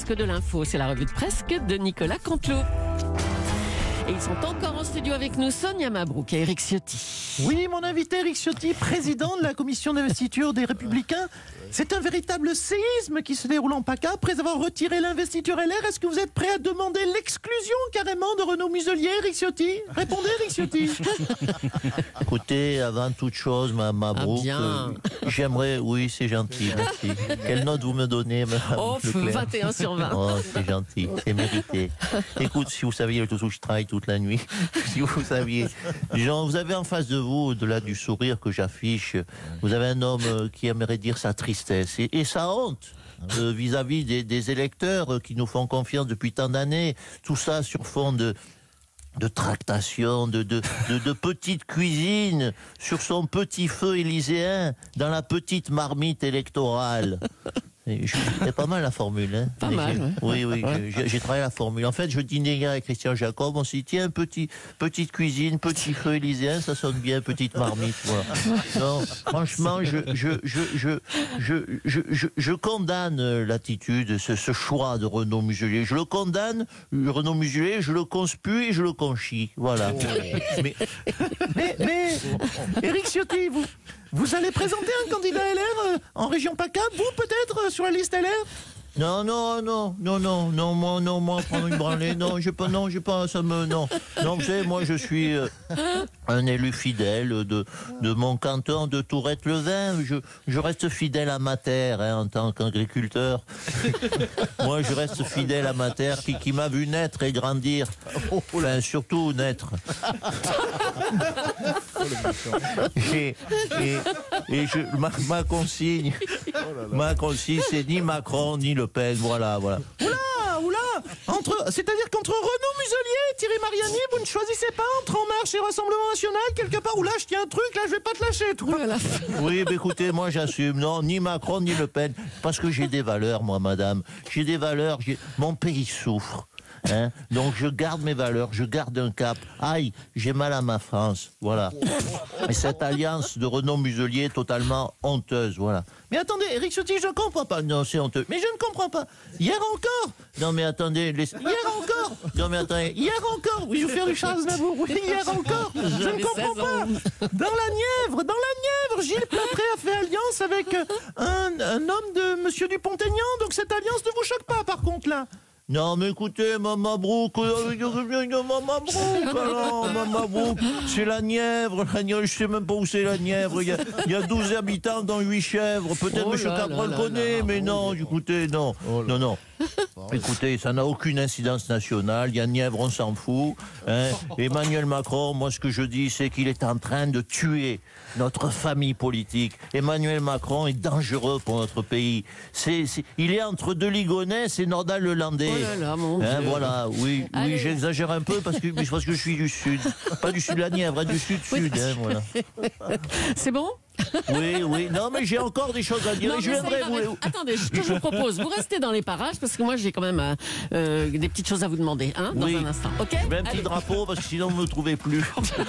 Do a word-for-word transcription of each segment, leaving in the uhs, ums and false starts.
presque de l'info. C'est la revue de presse de Nicolas Canteloup. Et ils sont encore en studio avec nous, Sonia Mabrouk et Éric Ciotti. Oui, mon invité Éric Ciotti, président de la commission d'investiture des Républicains. C'est un véritable séisme qui se déroule en PACA. Après avoir retiré l'investiture L R, est-ce que vous êtes prêt à demander l'exclusion carrément de Renaud Muselier, Éric Ciotti? Répondez, Éric Ciotti. Écoutez, avant toute chose, ma Mabrouk, Ah, bien. euh, j'aimerais... Oui, c'est gentil, merci. Quelle note vous me donnez, madame Oh, Leclerc? vingt et un sur vingt. Oh, c'est gentil, c'est mérité. Écoute, si vous saviez le tout où je travaille toute la nuit, si vous saviez... Jean, vous avez en face de vous, au-delà du sourire que j'affiche, vous avez un homme euh, qui aimerait dire sa tristesse et, et sa honte euh, vis-à-vis des, des électeurs euh, qui nous font confiance depuis tant d'années. Tout ça sur fond de... de tractation, de, de, de, de petite cuisine, sur son petit feu élyséen, dans la petite marmite électorale. C'est pas mal la formule, hein. Pas mal, ouais. Oui, oui, Ouais. j'ai j'ai travaillé la formule. En fait, je dînais hier avec Christian Jacob, on s'est dit, tiens, petit, petite cuisine, petit feu élyséen, ça sonne bien, petite marmite, voilà. Non, franchement, je, je, je, je, je, je, je, je condamne l'attitude, ce, ce choix de Renaud Muselier. Je le condamne, Renaud Muselier, je le conspue et je le conchis, voilà. Mais, mais, mais Éric Ciotti, vous, vous allez présenter un candidat L R euh, en région PACA, vous peut-être, euh, sur la liste L R? Non, non, non, non, non, non, moi, non, moi, prendre une branlée, non, j'ai pas, non, j'ai pas, ça me, non, non, vous savez, moi, je suis euh, un élu fidèle de, de mon canton de Tourette-le-Vin, je, je reste fidèle à ma terre, hein, en tant qu'agriculteur. Moi, je reste fidèle à ma terre qui, qui m'a vu naître et grandir, enfin, surtout naître. Et, et, et je, ma, ma consigne, ma consigne, c'est ni Macron ni Le Pen, voilà, voilà. Oula, oula entre, c'est-à-dire qu'entre Renaud Muselier et Thierry Mariani, vous ne choisissez pas entre En Marche et Rassemblement National, quelque part où là, je tiens un truc, là, je vais pas te lâcher, toi. Voilà. Oui, mais écoutez, moi j'assume, non, ni Macron ni Le Pen, parce que j'ai des valeurs, moi, madame. J'ai des valeurs, j'ai... mon pays souffre. Hein, donc je garde mes valeurs, je garde un cap. Aïe, j'ai mal à ma France, voilà. Et cette alliance de Renaud Muselier est totalement honteuse, voilà. Mais attendez, Éric Ciotti, je comprends pas. Non, c'est honteux. Mais je ne comprends pas. Hier encore Non, mais attendez, laisse... Hier encore Non, mais attendez. Hier encore Oui, je vais faire du Charles Navour. Oui, hier encore Je J'avais ne comprends seize ans. pas. Dans la Nièvre, dans la Nièvre, Gilles Platré a fait alliance avec euh, un, un homme de Monsieur Dupont-Aignan. Donc cette alliance ne vous choque pas, par contre, là. Non, mais écoutez, ma Mabrouk, euh, ma Mabrouk, alors, ma Mabrouk, c'est la Nièvre, la Nièvre, je sais même pas où c'est la Nièvre, il y a, il y a douze habitants dans huit chèvres, peut-être Oh M. là Capron là le là connaît, là. mais non, écoutez, non, non, non. Écoutez, ça n'a aucune incidence nationale, il y a Nièvre, on s'en fout. Hein. Emmanuel Macron, moi ce que je dis, c'est qu'il est en train de tuer notre famille politique. Emmanuel Macron est dangereux pour notre pays. C'est, c'est, il est entre deux Ligonnès et Nordal-le-Landais. Oh là là, mon Hein, Dieu. voilà, oui, Allez. oui, j'exagère un peu parce que, parce que je suis du sud. Pas du sud de la Nièvre, hein, du sud-sud, hein, voilà. C'est bon? Oui, oui, non mais j'ai encore des choses à dire. Non, et je mais ça viendrai ira, vous... mais attendez, ce que je vous propose, vous restez dans les parages parce que moi j'ai quand même euh, euh, des petites choses à vous demander, hein, dans Oui. un instant. Ok? Je mets un petit Allez. drapeau parce que sinon vous ne me trouvez plus.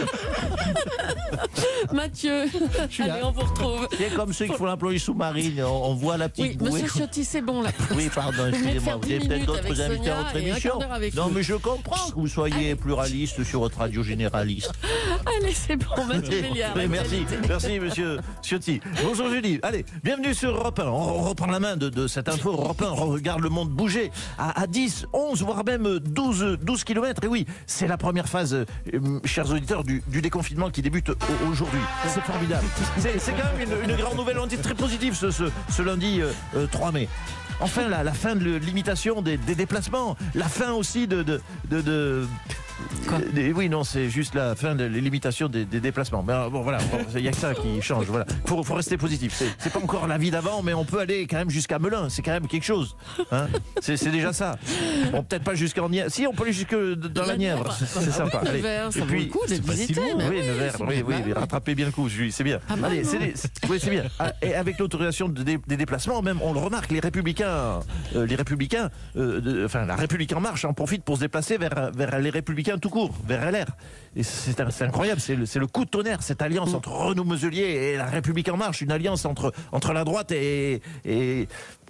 Mathieu, allez, on vous retrouve. C'est comme ceux qui font l'employé sous-marine, on, on voit la petite Oui, bouée. monsieur Ciotti, c'est bon là. Oui, pardon, Vous venez de excusez-moi. faire Vous dix avez peut-être minutes d'autres avec invités à Sonia votre et un émission. quart d'heure avec Non, nous. mais je comprends que vous soyez pluraliste sur votre radio généraliste. Allez, c'est bon, Mathieu Béliard. Oui, merci, merci monsieur Ciotti. Bonjour Julie, allez, bienvenue sur Europe un. On reprend la main de, de cette info. Europe un, on regarde le monde bouger à, à dix, onze, voire même douze, douze kilomètres. Et oui, c'est la première phase, euh, chers auditeurs, du, du déconfinement qui débute au- aujourd'hui. C'est formidable. C'est c'est quand même une, une grande nouvelle, on dit très positive ce, ce, ce lundi euh, euh, trois mai. Enfin, la, la fin de le- limitation des, des déplacements, la fin aussi de... de, de, de Quoi des- oui, non, c'est juste la fin de les limitations des, des déplacements. Mais euh, bon, voilà, il n'y a que ça qui change. Voilà, faut, faut rester positif. C'est, c'est pas encore la vie d'avant, mais on peut aller quand même jusqu'à Melun. C'est quand même quelque chose. Hein, c'est, c'est déjà ça. Bon, peut-être pas jusqu'en Nièvre. Si, on peut aller jusque dans la, La Nièvre. Nièvre. C'est, c'est sympa. Ah oui, Allez. Nevers, ça Et vaut le coup d'être c'est pas si visité, loin. mais Oui, oui, Nevers, c'est oui, bien. oui, Bah oui. rattrapez bien le coup, Julie, c'est bien. Ah bah Allez, non. c'est, des- c'est- oui, c'est bien. Ah, et avec l'autorisation de dé- des déplacements, même, on le remarque, les Républicains, euh, les Républicains, euh, de- enfin, la République en marche en profite pour se déplacer vers, vers les Républicains tout court, vers L R. Et c'est, un- c'est incroyable, c'est le, c'est le coup de tonnerre, cette alliance entre Renaud Muselier et la République en marche, une alliance entre, entre la droite et, et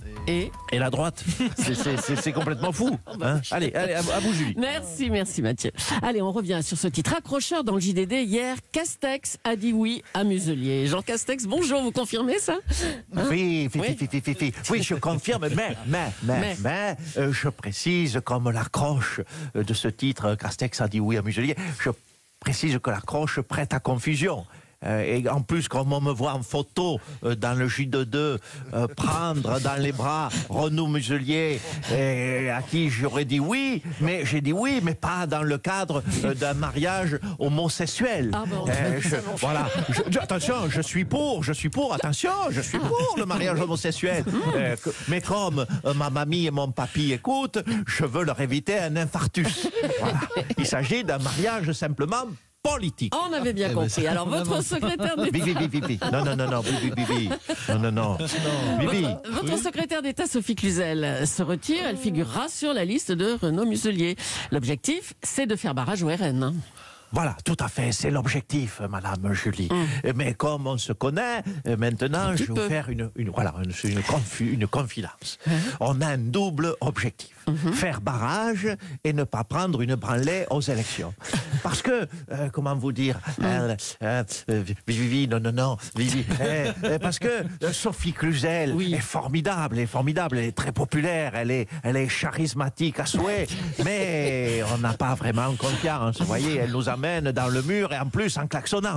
Et Et la droite. C'est- c'est- C'est c'est complètement fou. Hein. Allez, allez, à, à vous, Julie. Merci, merci Mathieu. Allez, on revient sur ce titre accrocheur dans le J D D. Hier, Castex a dit oui à Muselier. Jean Castex, bonjour, vous confirmez ça? Hein? Oui, oui, Oui. oui, oui, oui, oui. Oui, je confirme, mais, mais, mais, Mais. mais, euh, je précise, comme l'accroche euh, de ce titre, Castex a dit oui à Muselier, je précise que l'accroche prête à confusion. Euh, et en plus, comme on me voit en photo euh, dans le J D deux, euh, prendre dans les bras Renaud Muselier, et à qui j'aurais dit oui, mais j'ai dit oui, mais pas dans le cadre euh, d'un mariage homosexuel. Ah bon. Euh, je- voilà. Je- je- attention, je suis pour, je suis pour, attention, je suis pour le mariage homosexuel. Euh, que- mais comme euh, ma mamie et mon papy écoutent, je veux leur éviter un infarctus. Voilà. Il s'agit d'un mariage simplement politique. On avait bien compris. Alors, votre secrétaire d'État... Bibi, bibi, bibi. Non, non, non, non, bibi, bibi. Non, non, non. Bibi. Votre secrétaire d'État, Sophie Cluzel, se retire. Elle figurera sur la liste de Renaud Muselier. L'objectif, c'est de faire barrage au R N. hein. Voilà, tout à fait, c'est l'objectif, Madame Julie. Mmh. Mais comme on se connaît, euh, maintenant, petit je vais peu. vous faire une, une, voilà, une, une, confi- une confidence. On a un double objectif. Mmh. Faire barrage et ne pas prendre une branlée aux élections. Parce que, euh, comment vous dire, Mmh. euh, euh, euh, Vivi, non, non, non, Vivi, euh, euh, parce que euh, Sophie Cluzel Oui. est formidable, elle est formidable, elle est très populaire, elle est, elle est charismatique à souhait, mais on n'a pas vraiment confiance. Vous voyez, elle nous amène dans le mur et en plus en klaxonnant.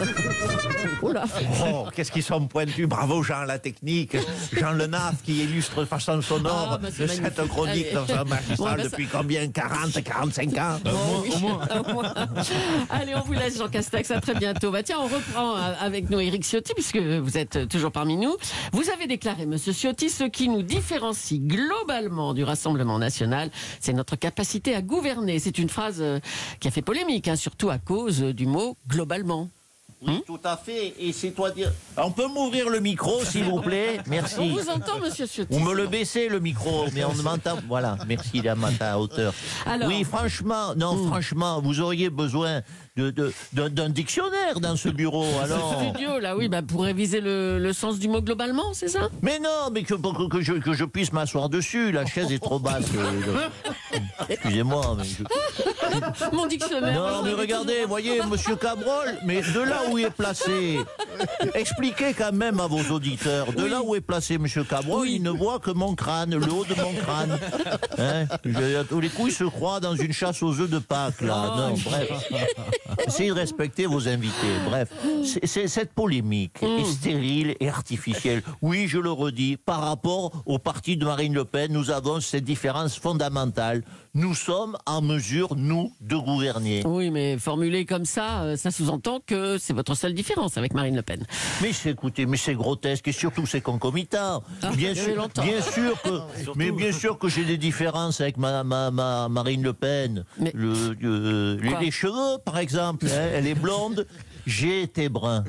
Oula. Oh, qu'est-ce qu'ils sont pointus. Bravo Jean la technique, Jean Lenaf qui illustre de façon sonore Ah, bah, c'est cette magnifique. chronique Allez. dans un magistral Bon, bah, depuis combien quarante, quarante-cinq ans Oh, oui. Au moins. Allez, on vous laisse, Jean Castex. À très bientôt. Bah, tiens, on reprend euh, avec nous Éric Ciotti, puisque vous êtes toujours parmi nous. Vous avez déclaré, monsieur Ciotti, ce qui nous différencie globalement du Rassemblement national, c'est notre capacité à gouverner. C'est une phrase euh, qui a fait polémique, hein, surtout à cause euh, du mot globalement. Oui, tout à fait. Et c'est toi dire. On peut m'ouvrir le micro, s'il vous plaît? On Merci. vous entend, monsieur Ciotti. Vous me le baissez, le micro, mais on m'entend. Voilà, merci, il est à ma hauteur. Alors- Oui, franchement, non, franchement, vous auriez besoin de, de- d'un, d'un dictionnaire dans ce bureau, alors. Studio, là, oui, bah, pour réviser le, le sens du mot globalement, c'est ça? Mais non, mais que, que, que je, que je puisse m'asseoir dessus, la chaise est trop basse. euh, le- Excusez-moi, mais je- Mon dictionnaire. Non, j'en mais avais regardez, toujours- voyez, monsieur Cabrol, mais de là où il est placé, expliquez quand même à vos auditeurs, de là où est placé monsieur Cabrol, Oui. il ne voit que mon crâne, le haut de mon crâne. Hein, je- à tous les coups, il se croit dans une chasse aux œufs de Pâques, là. Oh, Non, bref. Essayez de respecter vos invités. Bref, c'est, c'est- cette polémique Mm. est stérile et artificielle. Oui, je le redis, par rapport au parti de Marine Le Pen, nous avons cette différence fondamentale. Nous sommes en mesure, nous, de gouverner. Oui, mais formulé comme ça, euh, ça sous-entend que c'est votre seule différence avec Marine Le Pen. Mais c'est, écoutez, mais c'est grotesque et surtout c'est concomitant. Ah, bien il y avait sûr, longtemps. bien sûr que, mais bien sûr que j'ai des différences avec ma, ma, ma Marine Le Pen. Mais- Le, euh, les, Quoi les cheveux, par exemple, hein, elle est blonde. J'ai été brun.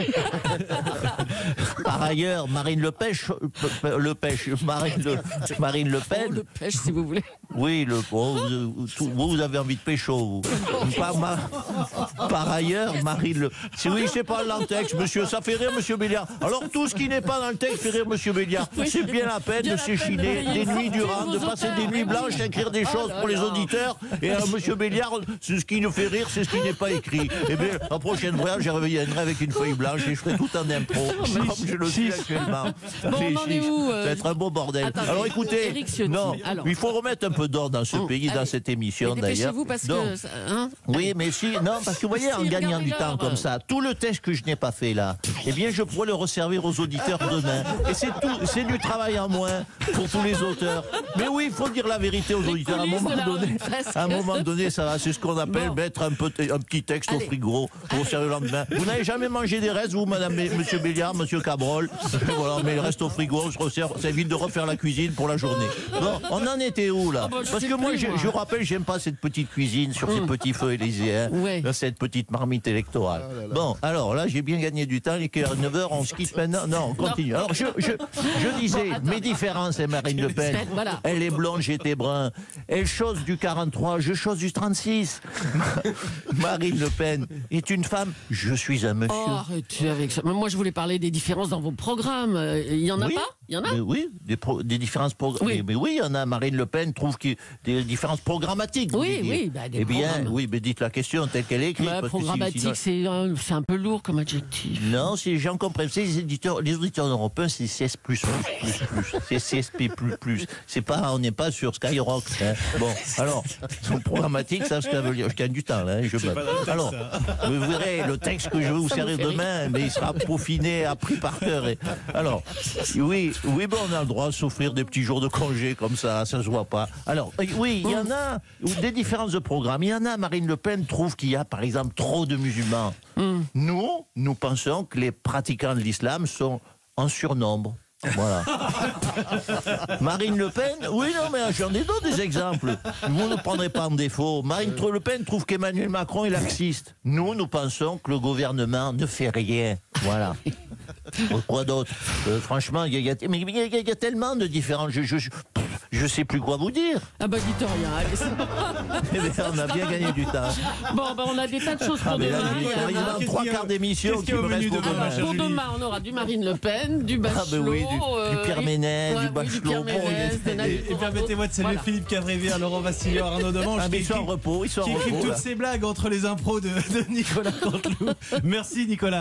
Par ailleurs, Marine Le Pen, le pêche, Marine Le, Marine Le Oh, Pen, le pêche, si vous voulez. oui, le, oh, vous, tout- vous, vous avez envie de pécho, vous. Par, ma- par ailleurs, Marie Le... Si oui, c'est pas dans le texte, monsieur, ça fait rire, monsieur Béliard. Alors, tout ce qui n'est pas dans le texte fait rire, monsieur Béliard. C'est bien la peine Bien de la peine s'échiner de des payer. nuits durant, de Vos passer auteurs, des nuits mais blanches oui. à écrire des Oh choses là pour les là. auditeurs. Et à monsieur Béliard, c'est ce qui nous fait rire, c'est ce qui n'est pas écrit. Eh bien, la prochaine fois, je reviendrai avec une feuille blanche et je ferai tout en impro, comme je le suis actuellement. Bon, Mais on en si, est où, ça euh, va être un beau bordel. Attendez, Alors écoutez, Éric Ciotti, non, alors. il faut remettre un peu d'ordre dans ce Hum, pays, dans allez. cette émission Mais d'ailleurs. dépêchez-vous parce Donc, que... ça- hein oui, mais si, non, parce que vous voyez, en Si, gagnant regardez du temps l'heure. comme ça, tout le texte que je n'ai pas fait là, eh bien, je pourrais le resservir aux auditeurs demain. Et c'est tout, c'est du travail en moins pour tous les auteurs. Mais oui, il faut dire la vérité aux Les auditeurs. À un coulisses moment de la donné, revue de presse. à un moment donné, ça va, c'est ce qu'on appelle Bon. mettre un, peu, un petit texte au Allez. frigo pour servir le lendemain. Vous n'avez jamais mangé des restes, vous, madame, monsieur Béliard, monsieur Cabrol. Voilà, mais le reste au frigo, on se resserre, ça évite de refaire la cuisine pour la journée. Bon, on en était où là? Ah bah, je Parce sais que moi, plus, je, moi. je rappelle, j'aime pas cette petite cuisine sur ces petits feux élyséens, Ouais. dans cette petite marmite électorale. Bon, alors là, j'ai bien gagné du temps. Il est neuf heures, on se quitte maintenant. Non, on continue. Alors, je, je, je disais, mes différences et Marine Le Pen. Voilà. Elle est blonde, j'étais brun. Elle chose du quarante-trois, je chose du trente-six. Marine Le Pen est une femme Je suis un monsieur. Oh, arrêtez avec ça. Mais moi, je voulais parler des différences dans vos programmes. Euh, Il y en a Oui. pas Il y en a Mais oui, des, pro- des différences programmatiques. Oui. Mais, mais oui, il y en a. Marine Le Pen trouve qu'il y a des différences programmatiques. vous Oui, voulez dire. oui, bah, des Eh bien, programmes. oui, mais dites la question telle qu'elle est écrite. Bah, parce que si- programmatique, sinon- c'est un, c'est un peu lourd comme adjectif. Non, c'est les gens comprennent. C'est les éditeurs, les auditeurs européens, c'est C S plus plus plus plus. C'est C S P plus plus. C'est pas, on n'est pas sur Skyrock. Hein. Bon, alors, son programmatique, ça, ce que ça veut dire. Je gagne du temps, là. Hein, je me... Alors, vous verrez le texte que je vais vous Ça me servir fait rire. demain, mais il sera peaufiné, appris par cœur. Et... Alors, oui, oui, bon, on a le droit de s'offrir des petits jours de congé comme ça, ça se voit pas. Alors, oui, il y en a des différences de programme. Il y en a. Marine Le Pen trouve qu'il y a, par exemple, trop de musulmans. Mm. Nous, nous pensons que les pratiquants de l'islam sont en surnombre. Voilà. Marine Le Pen, oui, non, mais j'en ai d'autres des exemples. Vous ne prendrez pas en défaut. Marine Le Pen trouve qu'Emmanuel Macron est laxiste. Nous, nous pensons que le gouvernement ne fait rien. Voilà. Quoi d'autre Euh, Franchement, il y, a- il y a- mais il y a- il y a tellement de différents. Je, je, je, je sais plus quoi vous dire. Ah bah dites rien. Allez, c'est- Eh bien, on a bien gagné du temps. bon, bah, on a des tas de choses pour Ah, mais là, demain. j'ai Il y en a- quasiment Qu'est-ce trois qu'il y a- quarts d'émission qu'est-ce qui qu'il y a me au restent menu pour demain, demain. cher Pour Julie. demain, on aura du Marine Le Pen, du Bachelot. Ah, ben oui, du- euh, du Pierre et- Ménès, ouais, du oui, Bachelot. Pierre Bon, Ménès, il- de Naïm Et, et Morano. permettez-moi de saluer Voilà. Philippe Cadrévier, Laurent Vassillon, Arnaud Demange, Ah, mais qui ils sont en écrit, repos, ils sont en qui écrit repos. toutes là. ces blagues entre les impros de, de Nicolas Canteloup. Merci Nicolas.